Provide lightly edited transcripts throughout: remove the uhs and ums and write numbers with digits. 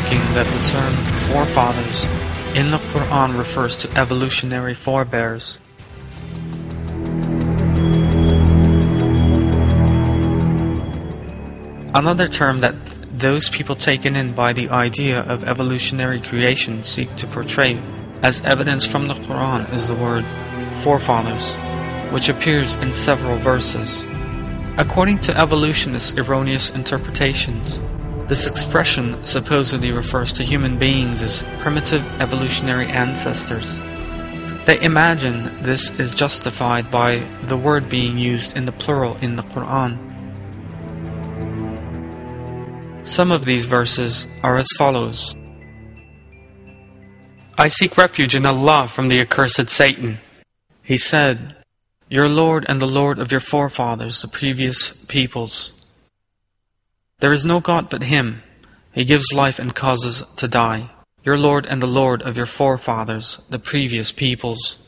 thinking that the term forefathers in the Quran refers to evolutionary forebears. Another term that those people taken in by the idea of evolutionary creation seek to portray as evidence from the Quran is the word forefathers, which appears in several verses. According to evolutionists' erroneous interpretations, this expression supposedly refers to human beings as primitive evolutionary ancestors. They imagine this is justified by the word being used in the plural in the Quran. Some of these verses are as follows. I seek refuge in Allah from the accursed Satan. He said, Your Lord and the Lord of your forefathers, the previous peoples. There is no God but Him. He gives life and causes to die. Your Lord and the Lord of your forefathers, the previous peoples.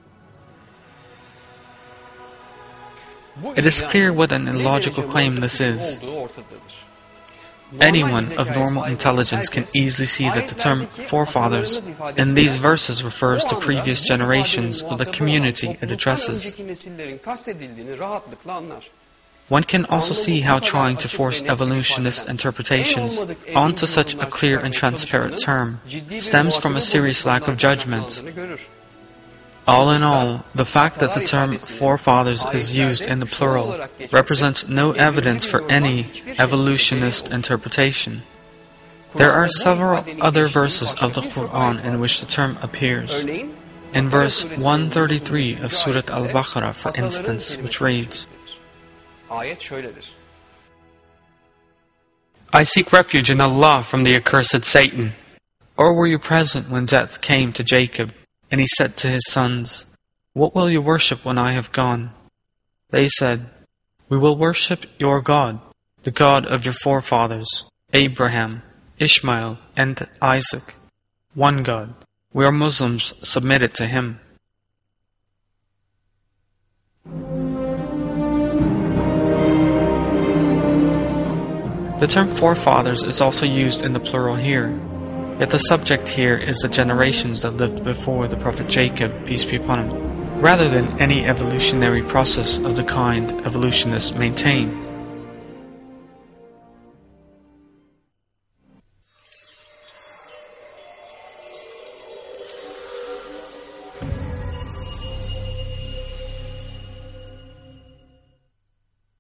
It is clear what an illogical claim this is. Anyone of normal intelligence can easily see that the term forefathers in these verses refers to previous generations of the community it addresses. One can also see how trying to force evolutionist interpretations onto such a clear and transparent term stems from a serious lack of judgment. All in all, the fact that the term forefathers is used in the plural represents no evidence for any evolutionist interpretation. There are several other verses of the Quran in which the term appears. In verse 133 of Surah Al-Baqarah, for instance, which reads, I seek refuge in Allah from the accursed Satan. Or were you present when death came to Jacob? And he said to his sons, What will you worship when I have gone? They said, We will worship your God, the God of your forefathers, Abraham, Ishmael, and Isaac. One God. We are Muslims submitted to Him. The term forefathers is also used in the plural here. Yet the subject here is the generations that lived before the Prophet Jacob, peace be upon him, rather than any evolutionary process of the kind evolutionists maintain.